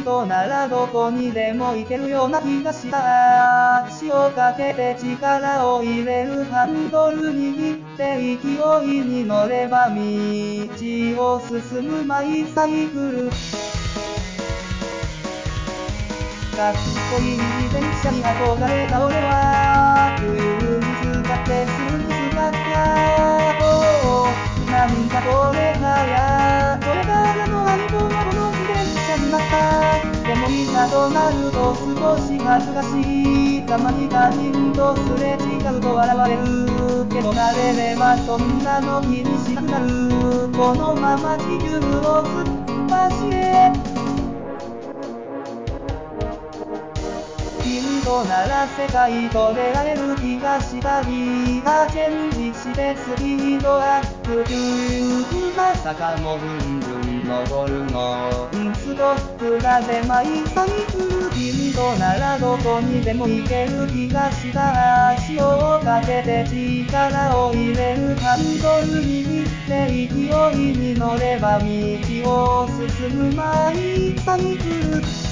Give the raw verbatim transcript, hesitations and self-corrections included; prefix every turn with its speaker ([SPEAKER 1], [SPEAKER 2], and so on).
[SPEAKER 1] トならどこにでも行けるような気がした。足をかけて力を入れるハンドル握って勢いに乗れば道を進むマイサイクル。かっこいい自転車に憧れた俺は冬に使ってすぐに使ったなんだこれはやこれからの相棒はこの自転車になった。でもいざとなると少し恥ずかしい。たまに他人とすれ違うと笑われるけど慣れればそんなの気にしなくなる。このまま地球を突っ走れ。君となら世界と出会える気がしたり、チェンジしてスピードアップ。急な坂もぐんぐん登るのストップが出まいサイクル。君とならどこにでも行ける気がした。足をかけて力を入れるハンドル握って勢いに乗れば道を進むマイサイクル。